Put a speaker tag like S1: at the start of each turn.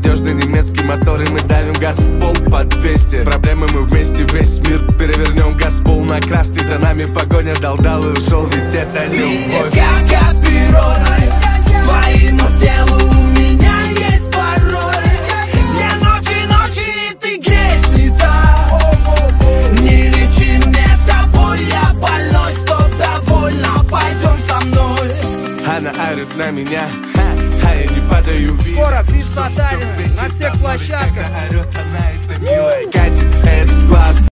S1: надежный немецкий мотор, и мы давим газ в пол по 200. Проблемы мы вместе, весь мир перевернем, газ пол на красный. За нами погоня, дал и ушел, ведь это любовь.
S2: Как опероль, твоему телу у меня есть пароль. Не ночи, ты грешница. Не лечи мне тобой, я больной. Стоп, довольно, пойдем со мной.
S1: Она орет на меня, а я не падаю вверх.
S3: Скоро физ тотальный на всех площадках.
S1: Когда орет она, это милая катит S-класс.